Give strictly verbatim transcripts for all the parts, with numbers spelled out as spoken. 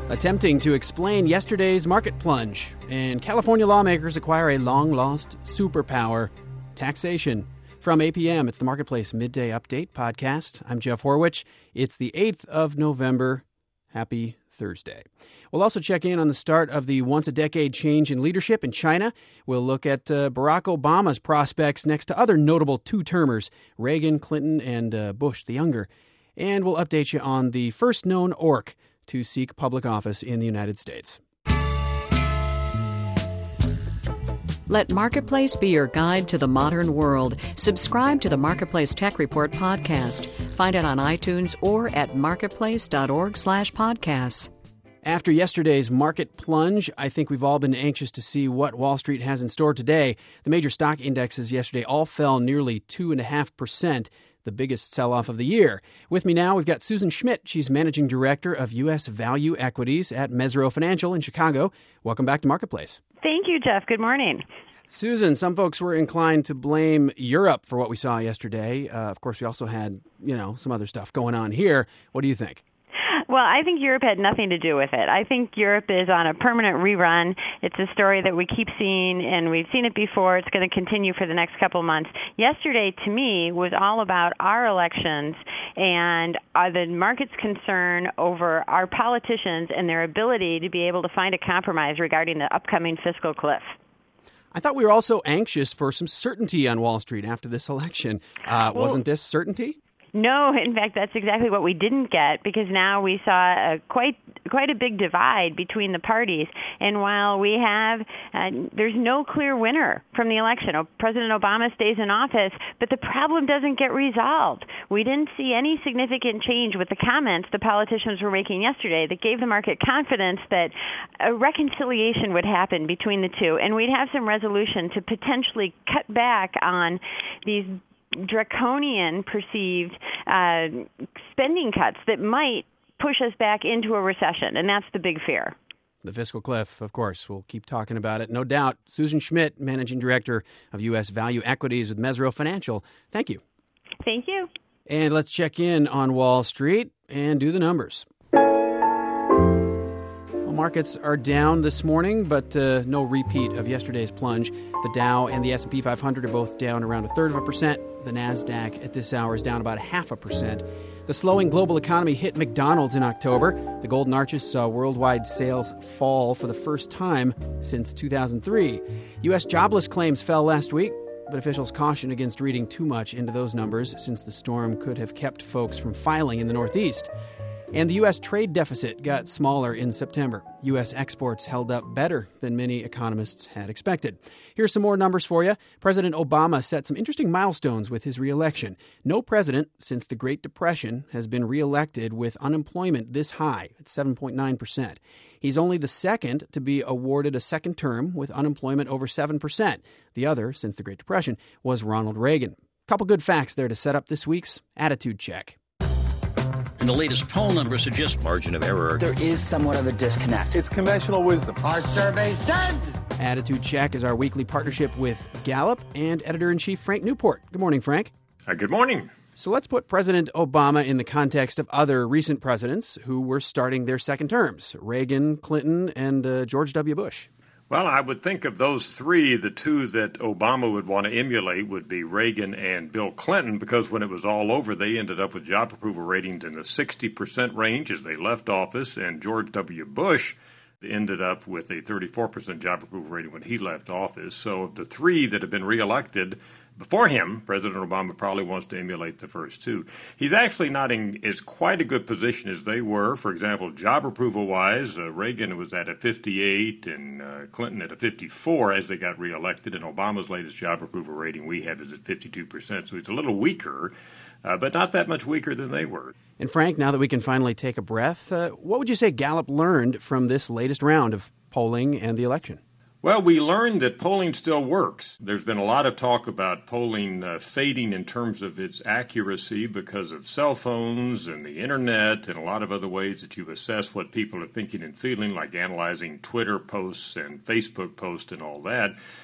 Attempting to explain yesterday's market plunge, and California lawmakers acquire a long-lost superpower, taxation. From A P M, it's the Marketplace Midday Update podcast. I'm Jeff Horwich. It's the eighth of November. Happy Thursday. We'll also check in on the start of the once-a-decade change in leadership in China. We'll look at uh, Barack Obama's prospects next to other notable two-termers, Reagan, Clinton, and uh, Bush the younger. And we'll update you on the first known orc to seek public office in the United States. Let Marketplace be your guide to the modern world. Subscribe to the Marketplace Tech Report podcast. Find it on iTunes or at marketplace.org slash podcasts. After yesterday's market plunge, I think we've all been anxious to see what Wall Street has in store today. The major stock indexes yesterday all fell nearly two point five percent, the biggest sell-off of the year. With me now, we've got Susan Schmidt. She's Managing Director of U S Value Equities at Mesirow Financial in Chicago. Welcome back to Marketplace. Thank you, Jeff. Good morning. Susan, some folks were inclined to blame Europe for what we saw yesterday. Uh, of course, we also had, you know, some other stuff going on here. What do you think? Well, I think Europe had nothing to do with it. I think Europe is on a permanent rerun. It's a story that we keep seeing, and we've seen it before. It's going to continue for the next couple of months. Yesterday, to me, was all about our elections and uh, the market's concern over our politicians and their ability to be able to find a compromise regarding the upcoming fiscal cliff. I thought we were also anxious for some certainty on Wall Street after this election. Uh, well, wasn't this certainty? No, in fact, that's exactly what we didn't get, because now we saw a quite quite a big divide between the parties. And while we have, uh, there's no clear winner from the election. President Obama stays in office, but the problem doesn't get resolved. We didn't see any significant change with the comments the politicians were making yesterday that gave the market confidence that a reconciliation would happen between the two, and we'd have some resolution to potentially cut back on these draconian perceived uh, spending cuts that might push us back into a recession, and that's the big fear. The fiscal cliff, of course. We'll keep talking about it, no doubt. Susan Schmidt, Managing Director of U S Value Equities with Mesirow Financial. Thank you. Thank you. And let's check in on Wall Street and do the numbers. Markets are down this morning, but uh, no repeat of yesterday's plunge. The Dow and the S and P five hundred are both down around a third of a percent. The NASDAQ at this hour is down about a half a percent. The slowing global economy hit McDonald's in October. The Golden Arches saw worldwide sales fall for the first time since two thousand three. U S jobless claims fell last week, but officials caution against reading too much into those numbers since the storm could have kept folks from filing in the Northeast. And the U S trade deficit got smaller in September. U S exports held up better than many economists had expected. Here's some more numbers for you. President Obama set some interesting milestones with his reelection. No president since the Great Depression has been reelected with unemployment this high at seven point nine percent. He's only the second to be awarded a second term with unemployment over seven percent. The other, since the Great Depression, was Ronald Reagan. Couple good facts there to set up this week's Attitude Check. And the latest poll numbers suggest margin of error. There is somewhat of a disconnect. It's conventional wisdom. Our survey said. Attitude Check is our weekly partnership with Gallup and Editor-in-Chief Frank Newport. Good morning, Frank. Uh, good morning. So let's put President Obama in the context of other recent presidents who were starting their second terms, Reagan, Clinton, and uh, George W. Bush. Well, I would think of those three, the two that Obama would want to emulate would be Reagan and Bill Clinton, because when it was all over, they ended up with job approval ratings in the sixty percent range as they left office, and George W. Bush ended up with a thirty-four percent job approval rating when he left office. So of the three that have been reelected before him, President Obama probably wants to emulate the first two. He's actually not in as quite a good position as they were. For example, job approval-wise, uh, Reagan was at a fifty-eight and uh, Clinton at a fifty-four as they got reelected, and Obama's latest job approval rating we have is at fifty-two percent. So he's a little weaker, uh, but not that much weaker than they were. And Frank, now that we can finally take a breath, uh, what would you say Gallup learned from this latest round of polling and the election? Well, we learned that polling still works. There's been a lot of talk about polling uh, fading in terms of its accuracy because of cell phones and the internet and a lot of other ways that you assess what people are thinking and feeling, like analyzing Twitter posts and Facebook posts and all that.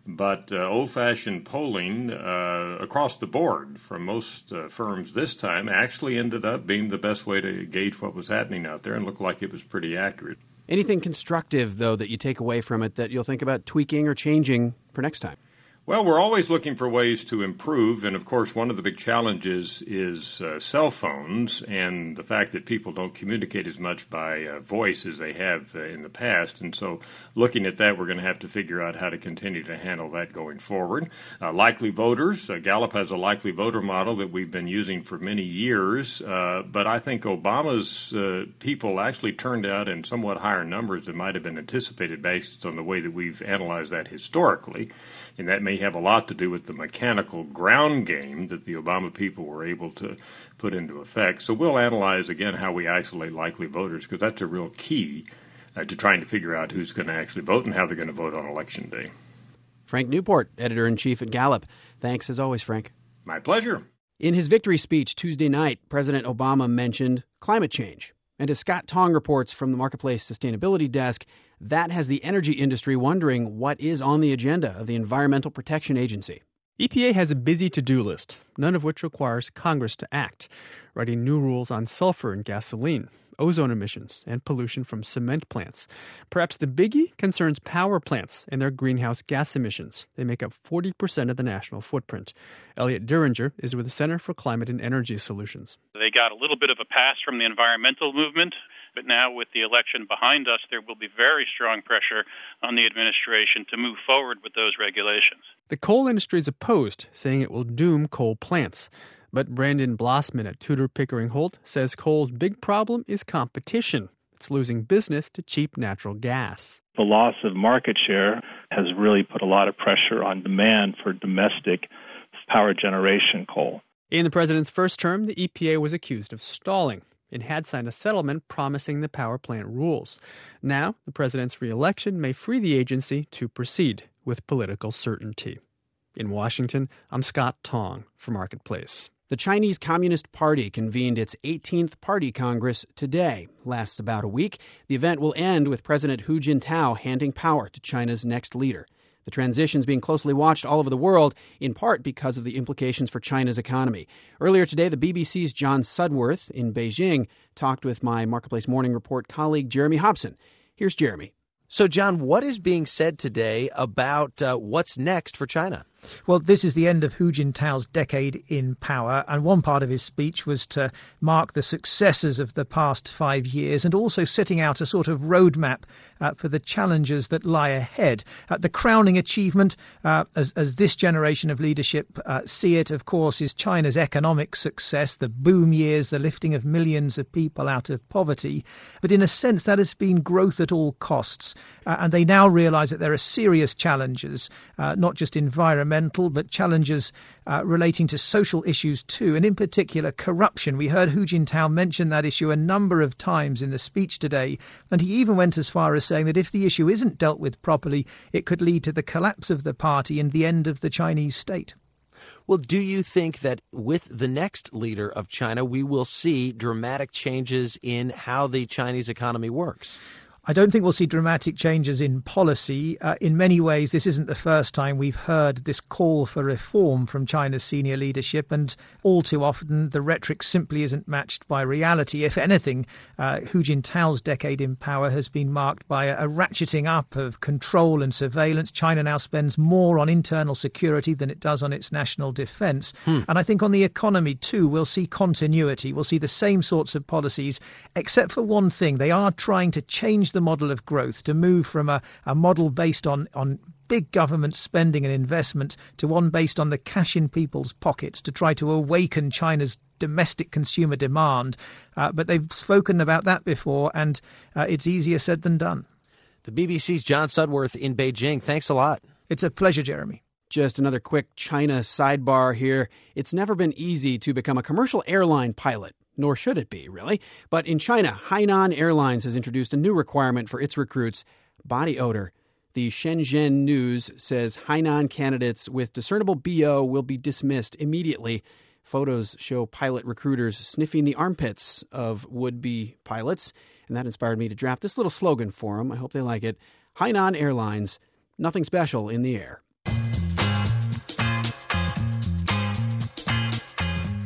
But uh, old-fashioned polling uh, across the board from most uh, firms this time actually ended up being the best way to gauge what was happening out there and looked like it was pretty accurate. Anything constructive, though, that you take away from it that you'll think about tweaking or changing for next time? Well, we're always looking for ways to improve, and of course one of the big challenges is uh, cell phones and the fact that people don't communicate as much by uh, voice as they have uh, in the past, and so looking at that, we're going to have to figure out how to continue to handle that going forward. Uh, likely voters, uh, Gallup has a likely voter model that we've been using for many years, uh, but I think Obama's uh, people actually turned out in somewhat higher numbers than might have been anticipated based on the way that we've analyzed that historically. And that may have a lot to do with the mechanical ground game that the Obama people were able to put into effect. So we'll analyze, again, how we isolate likely voters, because that's a real key uh, to trying to figure out who's going to actually vote and how they're going to vote on Election Day. Frank Newport, editor-in-chief at Gallup. Thanks, as always, Frank. My pleasure. In his victory speech Tuesday night, President Obama mentioned climate change. And as Scott Tong reports from the Marketplace Sustainability Desk, that has the energy industry wondering what is on the agenda of the Environmental Protection Agency. E P A has a busy to-do list, none of which requires Congress to act, writing new rules on sulfur in gasoline, ozone emissions, and pollution from cement plants. Perhaps the biggie concerns power plants and their greenhouse gas emissions. They make up forty percent of the national footprint. Elliot Duringer is with the Center for Climate and Energy Solutions. They got a little bit of a pass from the environmental movement, but now with the election behind us, there will be very strong pressure on the administration to move forward with those regulations. The coal industry is opposed, saying it will doom coal plants. But Brandon Blossman at Tudor Pickering Holt says coal's big problem is competition. It's losing business to cheap natural gas. The loss of market share has really put a lot of pressure on demand for domestic power generation coal. In the president's first term, the E P A was accused of stalling and had signed a settlement promising the power plant rules. Now, the president's re-election may free the agency to proceed with political certainty. In Washington, I'm Scott Tong for Marketplace. The Chinese Communist Party convened its eighteenth Party Congress today. Lasts about a week. The event will end with President Hu Jintao handing power to China's next leader. The transition is being closely watched all over the world, in part because of the implications for China's economy. Earlier today, the B B C's John Sudworth in Beijing talked with my Marketplace Morning Report colleague Jeremy Hobson. Here's Jeremy. So, John, what is being said today about uh, what's next for China? Well, this is the end of Hu Jintao's decade in power, and one part of his speech was to mark the successes of the past five years and also setting out a sort of roadmap uh, for the challenges that lie ahead. Uh, the crowning achievement, uh, as, as this generation of leadership uh, see it, of course, is China's economic success, the boom years, the lifting of millions of people out of poverty. But in a sense, that has been growth at all costs. Uh, and they now realise that there are serious challenges, uh, not just environmental, but challenges uh, relating to social issues too, and in particular corruption. We heard Hu Jintao mention that issue a number of times in the speech today, and he even went as far as saying that if the issue isn't dealt with properly, it could lead to the collapse of the party and the end of the Chinese state. Well, do you think that with the next leader of China, we will see dramatic changes in how the Chinese economy works? I don't think we'll see dramatic changes in policy. Uh, in many ways, this isn't the first time we've heard this call for reform from China's senior leadership, and all too often the rhetoric simply isn't matched by reality. If anything, uh, Hu Jintao's decade in power has been marked by a, a ratcheting up of control and surveillance. China now spends more on internal security than it does on its national defence. Hmm. And I think on the economy too, we'll see continuity. We'll see the same sorts of policies, except for one thing. They are trying to change the the model of growth, to move from a, a model based on, on big government spending and investment to one based on the cash in people's pockets, to try to awaken China's domestic consumer demand. Uh, but they've spoken about that before, and uh, it's easier said than done. The B B C's John Sudworth in Beijing. Thanks a lot. It's a pleasure, Jeremy. Just another quick China sidebar here. It's never been easy to become a commercial airline pilot. Nor should it be, really. But in China, Hainan Airlines has introduced a new requirement for its recruits, body odor. The Shenzhen News says Hainan candidates with discernible B O will be dismissed immediately. Photos show pilot recruiters sniffing the armpits of would-be pilots, and that inspired me to draft this little slogan for them. I hope they like it. Hainan Airlines, nothing special in the air.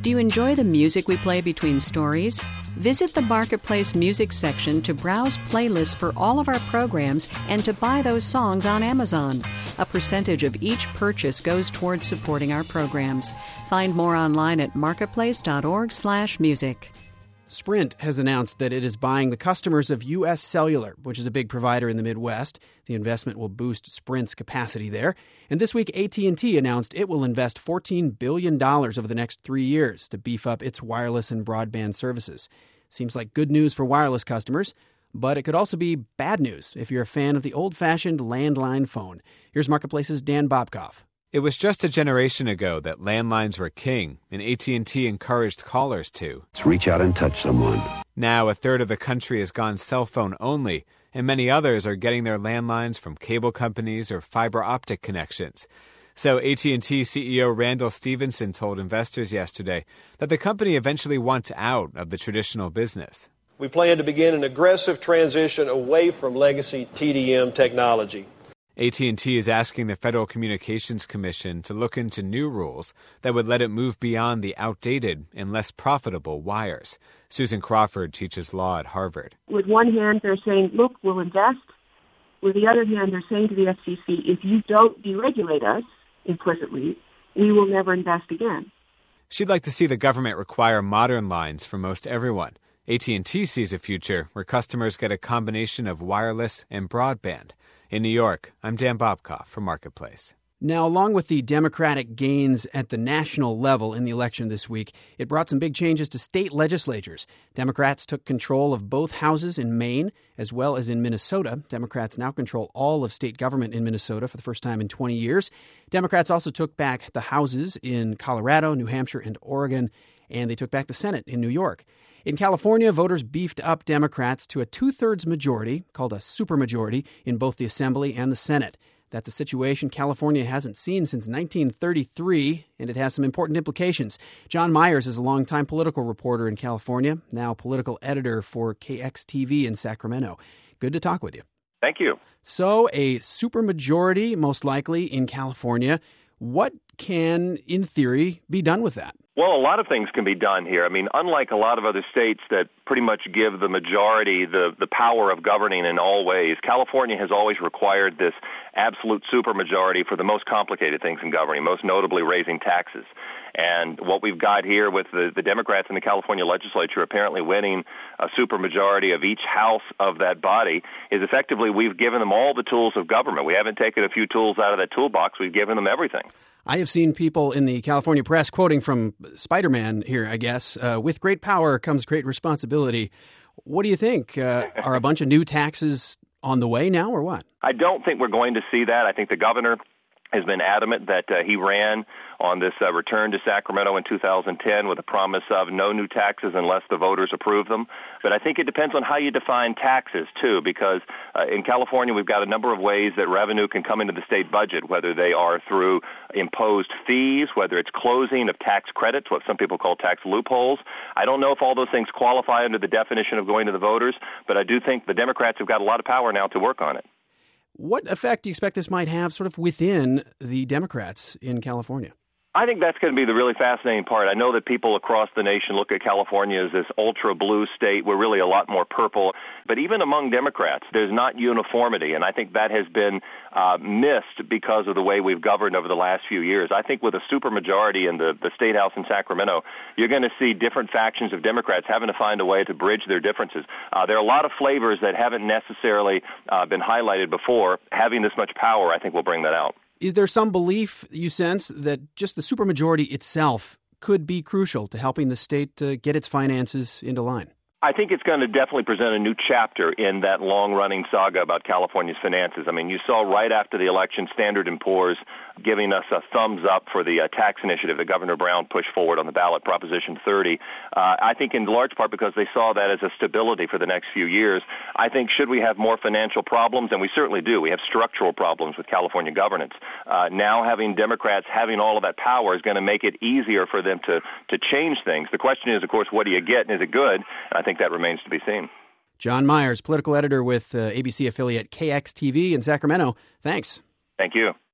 Do you enjoy the music we play between stories? Visit the Marketplace Music section to browse playlists for all of our programs and to buy those songs on Amazon. A percentage of each purchase goes towards supporting our programs. Find more online at marketplace.org slash music. Sprint has announced that it is buying the customers of U S Cellular, which is a big provider in the Midwest. The investment will boost Sprint's capacity there. And this week, A T and T announced it will invest fourteen billion dollars over the next three years to beef up its wireless and broadband services. Seems like good news for wireless customers, but it could also be bad news if you're a fan of the old-fashioned landline phone. Here's Marketplace's Dan Bobkoff. It was just a generation ago that landlines were king, and A T and T encouraged callers to reach out and touch someone. Now a third of the country has gone cell phone only, and many others are getting their landlines from cable companies or fiber optic connections. So A T and T C E O Randall Stevenson told investors yesterday that the company eventually wants out of the traditional business. We plan to begin an aggressive transition away from legacy T D M technology. A T and T is asking the Federal Communications Commission to look into new rules that would let it move beyond the outdated and less profitable wires. Susan Crawford teaches law at Harvard. With one hand, they're saying, look, we'll invest. With the other hand, they're saying to the F C C, if you don't deregulate us implicitly, we will never invest again. She'd like to see the government require modern lines for most everyone. A T and T sees a future where customers get a combination of wireless and broadband. In New York, I'm Dan Bobkoff for Marketplace. Now, along with the Democratic gains at the national level in the election this week, it brought some big changes to state legislatures. Democrats took control of both houses in Maine as well as in Minnesota. Democrats now control all of state government in Minnesota for the first time in twenty years. Democrats also took back the houses in Colorado, New Hampshire, and Oregon, and they took back the Senate in New York. In California, voters beefed up Democrats to a two-thirds majority, called a supermajority, in both the Assembly and the Senate. That's a situation California hasn't seen since nineteen thirty-three, and it has some important implications. John Myers is a longtime political reporter in California, now political editor for K X T V in Sacramento. Good to talk with you. Thank you. So, a supermajority, most likely, in California. What can, in theory, be done with that? Well, a lot of things can be done here. I mean, unlike a lot of other states that pretty much give the majority the, the power of governing in all ways, California has always required this absolute supermajority for the most complicated things in governing, most notably raising taxes. And what we've got here with the, the Democrats in the California legislature apparently winning a supermajority of each house of that body is effectively we've given them all the tools of government. We haven't taken a few tools out of that toolbox. We've given them everything. I have seen people in the California press quoting from Spider-Man here, I guess, uh, with great power comes great responsibility. What do you think? Uh, are a bunch of new taxes on the way now or what? I don't think we're going to see that. I think the governor has been adamant that uh, he ran on this uh, return to Sacramento in two thousand ten with a promise of no new taxes unless the voters approve them. But I think it depends on how you define taxes, too, because uh, in California we've got a number of ways that revenue can come into the state budget, whether they are through imposed fees, whether it's closing of tax credits, what some people call tax loopholes. I don't know if all those things qualify under the definition of going to the voters, but I do think the Democrats have got a lot of power now to work on it. What effect do you expect this might have sort of within the Democrats in California? I think that's going to be the really fascinating part. I know that people across the nation look at California as this ultra-blue state. We're really a lot more purple. But even among Democrats, there's not uniformity, and I think that has been uh, missed because of the way we've governed over the last few years. I think with a supermajority in the, the State House in Sacramento, you're going to see different factions of Democrats having to find a way to bridge their differences. Uh, there are a lot of flavors that haven't necessarily uh, been highlighted before. Having this much power, I think, will bring that out. Is there some belief you sense that just the supermajority itself could be crucial to helping the state uh, get its finances into line? I think it's going to definitely present a new chapter in that long-running saga about California's finances. I mean, you saw right after the election Standard and Poor's giving us a thumbs up for the uh, tax initiative that Governor Brown pushed forward on the ballot, Proposition thirty. Uh, I think in large part because they saw that as a stability for the next few years. I think should we have more financial problems, and we certainly do, we have structural problems with California governance. Uh, now having Democrats having all of that power is going to make it easier for them to, to change things. The question is, of course, what do you get, and is it good? And I think that remains to be seen. John Myers, political editor with uh, A B C affiliate K X T V in Sacramento. Thanks. Thank you.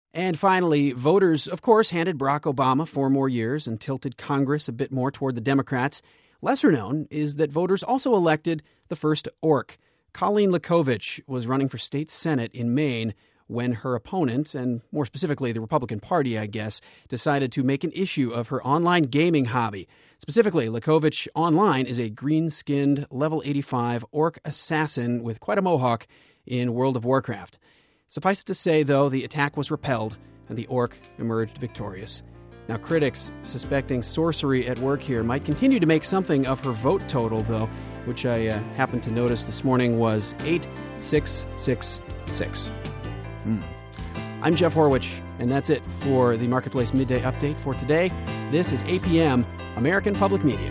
And finally, voters, of course, handed Barack Obama four more years and tilted Congress a bit more toward the Democrats. Lesser known is that voters also elected the first orc. Colleen Likovich was running for state senate in Maine when her opponent, and more specifically the Republican Party, I guess, decided to make an issue of her online gaming hobby. Specifically, Likovich Online is a green-skinned, level eighty-five orc assassin with quite a mohawk in World of Warcraft. Suffice it to say, though, the attack was repelled and the orc emerged victorious. Now, critics suspecting sorcery at work here might continue to make something of her vote total, though, which I uh, happened to notice this morning was eight six six six. Hmm. I'm Jeff Horwich, and that's it for the Marketplace Midday Update for today. This is A P M, American Public Media.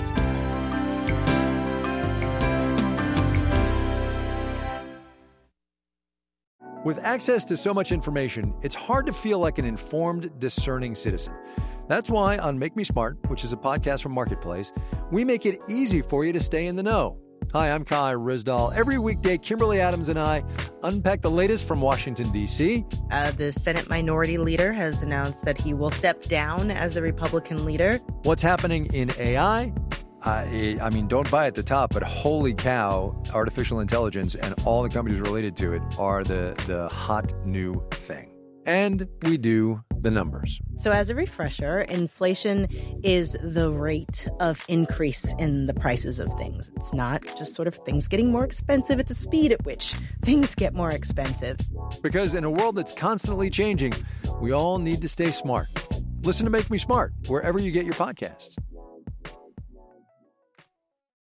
With access to so much information, it's hard to feel like an informed, discerning citizen. That's why on Make Me Smart, which is a podcast from Marketplace, we make it easy for you to stay in the know. Hi, I'm Kai Rizdal. Every weekday, Kimberly Adams and I unpack the latest from Washington, D C. Uh, the Senate Minority Leader has announced that he will step down as the Republican leader. What's happening in A I? Uh, I mean, don't buy at the top, but holy cow, artificial intelligence and all the companies related to it are the, the hot new thing. And we do the numbers. So as a refresher, inflation is the rate of increase in the prices of things. It's not just sort of things getting more expensive. It's the speed at which things get more expensive. Because in a world that's constantly changing, we all need to stay smart. Listen to Make Me Smart wherever you get your podcasts.